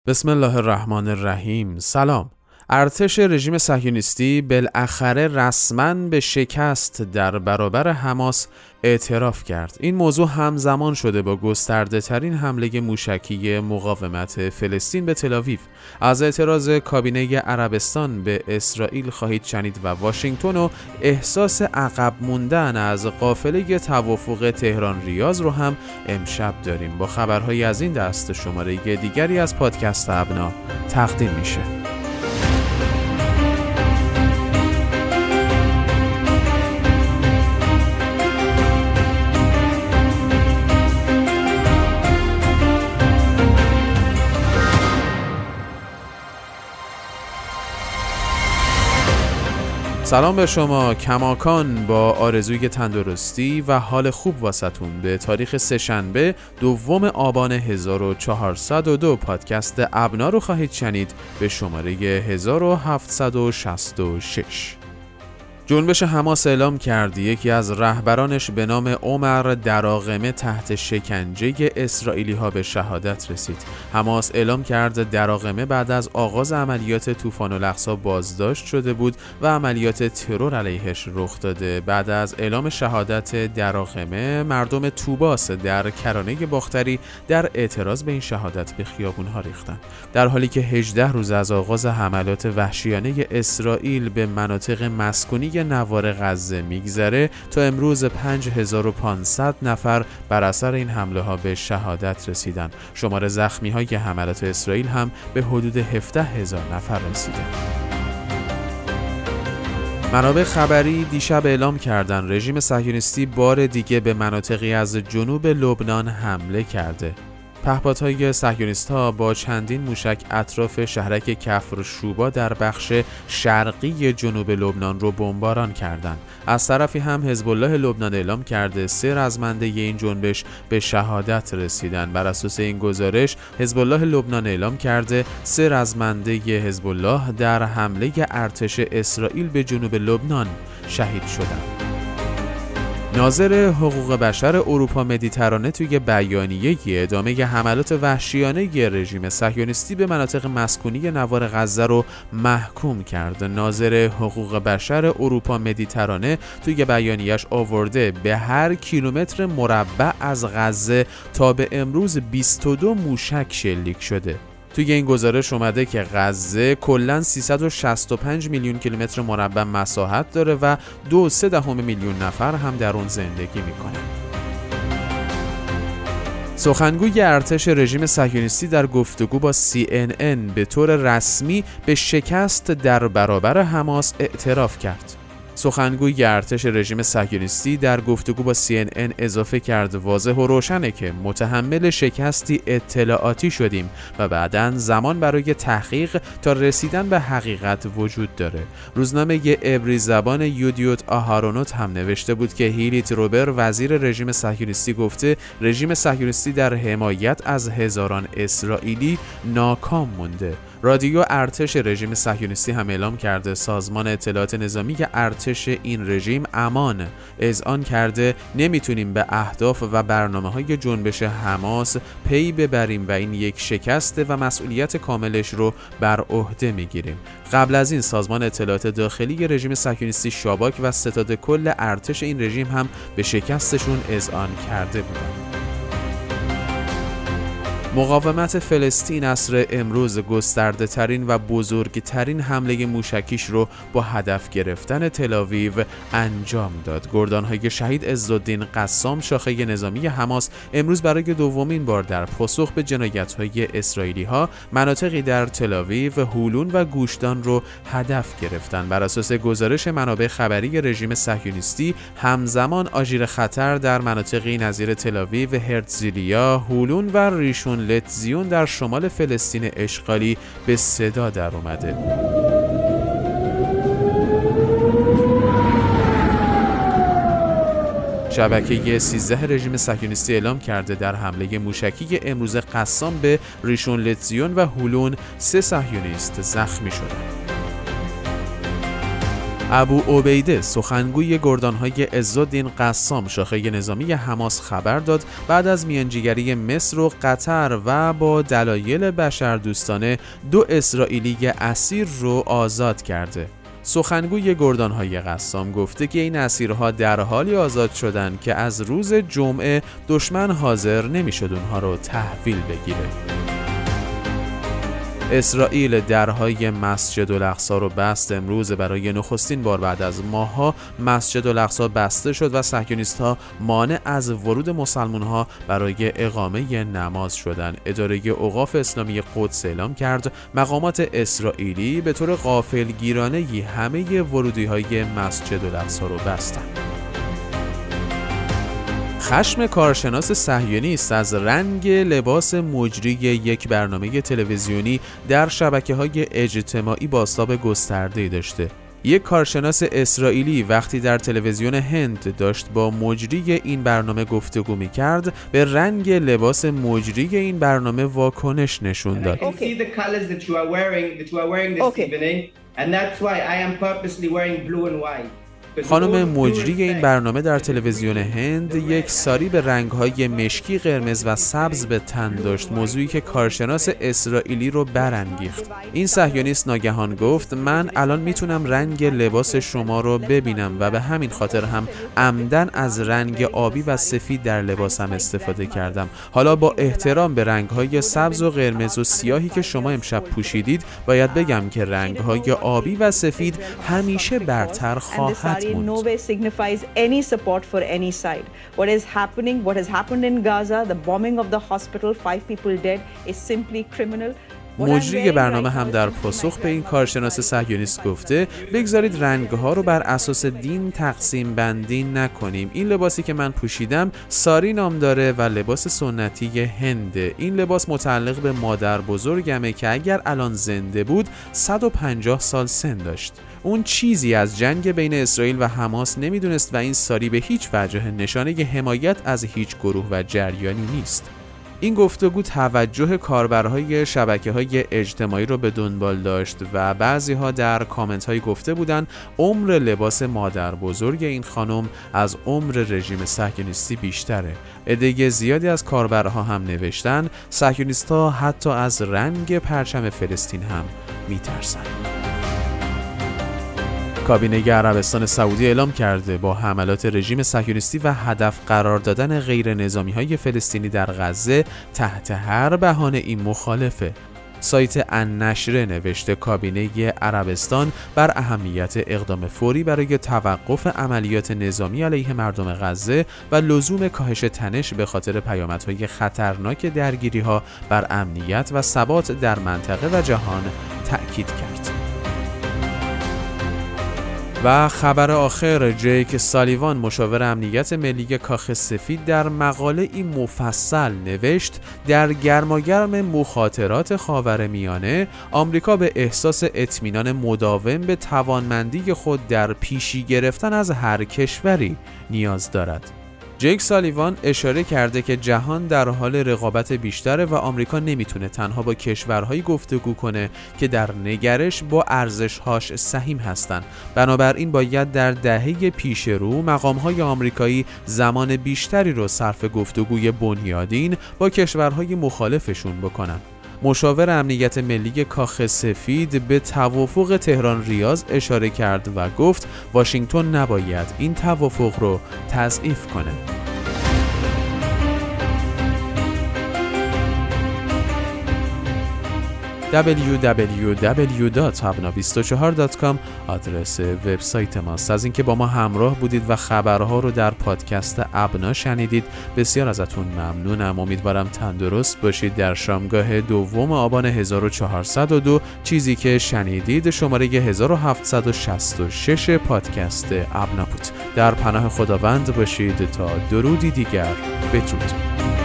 بسم الله الرحمن الرحیم. سلام. ارتش رژیم صهیونیستی بالاخره رسما به شکست در برابر حماس اعتراف کرد. این موضوع همزمان شده با گسترده ترین حمله موشکی مقاومت فلسطین به تل‌آویو. از اعتراض کابینه عربستان به اسرائیل خواهید شنید و واشنگتن و احساس عقب موندن از قافله توافق تهران ریاض رو هم امشب داریم. با خبرهایی از این دست شماره دیگری از پادکست ابنا تقدیم میشه. سلام به شما کماکان، با آرزوی تندرستی و حال خوب واسطون به تاریخ سه‌شنبه 2 آبان 1402 پادکست ابنا رو خواهید شنید به شماره 1766. جنبش حماس اعلام کرد یکی از رهبرانش به نام عمر دراغمه تحت شکنجه اسرائیلی ها به شهادت رسید. حماس اعلام کرد دراغمه بعد از آغاز عملیات طوفان الاقصی بازداشت شده بود و عملیات ترور علیهش رخ داده. بعد از اعلام شهادت دراغمه، مردم طوباس در کرانه باختری در اعتراض به این شهادت به خیابون‌ها ریختند. در حالی که 18 روز از آغاز حملات وحشیانه اسرائیل به مناطق مسکونی نوار غزه میگذره، تا امروز 5500 نفر بر اثر این حمله ها به شهادت رسیدن. شمار زخمی های حملات اسرائیل هم به حدود 17000 نفر رسیده. منابع خبری دیشب اعلام کردند رژیم صهیونیستی بار دیگه به مناطقی از جنوب لبنان حمله کرده. پهپادهای صهیونیست‌ها با چندین موشک اطراف شهرک کفر شوبا در بخش شرقی جنوب لبنان رو بمباران کردند. از طرفی هم حزب الله لبنان اعلام کرده 3 رزمنده این جنبش به شهادت رسیدند. بر اساس این گزارش حزب الله لبنان اعلام کرده 3 رزمنده حزب الله در حمله ارتش اسرائیل به جنوب لبنان شهید شدند. ناظر حقوق بشر اروپا مدیترانه توی بیانیه ادامه حملات وحشیانه رژیم صهیونیستی به مناطق مسکونی نوار غزه رو محکوم کرد. ناظر حقوق بشر اروپا مدیترانه توی بیانیه‌اش آورده به هر کیلومتر مربع از غزه تا به امروز 22 موشک شلیک شده. توی این گزارش اومده که غزه کلاً 365 میلیون کیلومتر مربع مساحت داره و 2.3 میلیون نفر هم در اون زندگی میکنه. سخنگوی ارتش رژیم صهیونیستی در گفتگو با CNN به طور رسمی به شکست در برابر حماس اعتراف کرد. سخنگوی ارتش رژیم صهیونیستی در گفتگو با CNN اضافه کرد واضح و روشنه که متحمل شکستی اطلاعاتی شدیم و بعداً زمان برای تحقیق تا رسیدن به حقیقت وجود داره. روزنامه عبری زبان یودیوت آهارونوت هم نوشته بود که هیلیت روبر وزیر رژیم صهیونیستی گفته رژیم صهیونیستی در حمایت از هزاران اسرائیلی ناکام مونده. رادیو ارتش رژیم صهیونیستی هم اعلام کرده سازمان اطلاعات نظامی ارتش این رژیم امان اذعان کرده نمیتونیم به اهداف و برنامه‌های جنبش حماس پی ببریم و این یک شکسته و مسئولیت کاملش رو بر عهده میگیریم. قبل از این سازمان اطلاعات داخلی رژیم صهیونیستی شاباک و ستاد کل ارتش این رژیم هم به شکستشون اذعان کرده بودند. مقاومت فلسطین عصر امروز گسترده ترین و بزرگترین حمله موشکیش رو با هدف گرفتن تل‌آویو انجام داد. گردانهای شهید عزالدین قسام شاخه نظامی حماس امروز برای دومین بار در پاسخ به جنایت‌های اسرائیلی ها مناطقی در تل‌آویو، هولون و گوشدان رو هدف گرفتن. بر اساس گزارش منابع خبری رژیم صهیونیستی همزمان آژیر خطر در مناطقی نظیر تل‌آویو، هرتزلیا، هولون و ریشون لتزیون در شمال فلسطین اشغالی به صدا در اومده. شبکه 13 رژیم صهیونیستی اعلام کرده در حمله موشکی امروز قسام به ریشون لتزیون و هولون 3 صهیونیست زخمی شدند. ابو عبیده سخنگوی گردانهای عزالدین قسام شاخه نظامی حماس خبر داد بعد از میانجیگری مصر و قطر و با دلایل بشردوستانه 2 اسرائیلی اسیر رو آزاد کرده. سخنگوی گردانهای قسام گفته که این اسیرها در حالی آزاد شدند که از روز جمعه دشمن حاضر نمی‌شد اونها رو تحویل بگیره. اسرائیل درهای مسجد الاقصی رو بست. امروز برای نخستین بار بعد از ماه‌ها مسجد الاقصی بسته شد و صهیونیست‌ها مانع از ورود مسلمان‌ها برای اقامه نماز شدند. اداره اوقاف اسلامی قدس اعلام کرد مقامات اسرائیلی به طور غافلگیرانه‌ای همه ورودی‌های مسجد الاقصی رو بستند. خشم کارشناس صهیونیست از رنگ لباس مجری یک برنامه تلویزیونی در شبکه‌های اجتماعی بازتاب گسترده‌ای داشته. یک کارشناس اسرائیلی وقتی در تلویزیون هند داشت با مجری این برنامه گفتگو می‌کرد، به رنگ لباس مجری این برنامه واکنش نشون داد. خانم مجری این برنامه در تلویزیون هند یک ساری به رنگ‌های مشکی، قرمز و سبز به تن داشت، موضوعی که کارشناس اسرائیلی رو برانگیخت. این صهیونیست ناگهان گفت من الان میتونم رنگ لباس شما رو ببینم و به همین خاطر هم عمدن از رنگ آبی و سفید در لباسم استفاده کردم. حالا با احترام به رنگ‌های سبز و قرمز و سیاهی که شما امشب پوشیدید باید بگم که رنگ‌های آبی و سفید همیشه برتر خواهد no way signifies any support for any side. What has happened in Gaza, the bombing of the hospital, 5 people dead, is simply criminal. مجری برنامه هم در پاسخ به این کارشناس صهیونیست گفته بگذارید رنگ‌ها رو بر اساس دین تقسیم بندی نکنیم. این لباسی که من پوشیدم ساری نام داره و لباس سنتی هنده. این لباس متعلق به مادر بزرگمه که اگر الان زنده بود 150 سال سن داشت. اون چیزی از جنگ بین اسرائیل و حماس نمیدونست و این ساری به هیچ وجه نشانه حمایت از هیچ گروه و جریانی نیست. این گفتگو توجه کاربرهای شبکه‌های اجتماعی رو به دنبال داشت و بعضی‌ها در کامنت‌های گفته بودن عمر لباس مادر بزرگ این خانم از عمر رژیم صهیونیستی بیشتره. عده زیادی از کاربرها هم نوشتن صهیونیست‌ها حتی از رنگ پرچم فلسطین هم می‌ترسن. کابینه عربستان سعودی اعلام کرده با حملات رژیم صهیونیستی و هدف قرار دادن غیر نظامی‌های فلسطینی در غزه تحت هر بهانه‌ای مخالفه. سایت النشره نوشته کابینه عربستان بر اهمیت اقدام فوری برای توقف عملیات نظامی علیه مردم غزه و لزوم کاهش تنش به خاطر پیامدهای خطرناک درگیری‌ها بر امنیت و ثبات در منطقه و جهان تأکید کرد. و خبر آخر، جیک سالیوان مشاور امنیت ملی کاخ سفید در مقاله این مفصل نوشت در گرماگرم مخاطرات خاورمیانه آمریکا به احساس اطمینان مداوم به توانمندی خود در پیشی گرفتن از هر کشوری نیاز دارد. جیک سالیوان اشاره کرده که جهان در حال رقابت بیشتره و آمریکا نمیتونه تنها با کشورهایی گفتگو کنه که در نگرش با ارزش‌هاش سهیم هستن. بنابراین باید در دهه پیش رو مقام‌های آمریکایی زمان بیشتری رو صرف گفتگوی بنیادین با کشورهای مخالفشون بکنن. مشاور امنیت ملی کاخ سفید به توافق تهران ریاض اشاره کرد و گفت واشنگتن نباید این توافق رو تضعیف کنه. www.abna24.com آدرس وبسایت ماست. از اینکه با ما همراه بودید و خبرها رو در پادکست ابنا شنیدید بسیار ازتون ممنونم. امیدوارم تندرست باشید. در شامگاه 2 آبان 1402 چیزی که شنیدید شماره 1766 پادکست ابنا بود. در پناه خداوند باشید تا درودی دیگر. بدرود.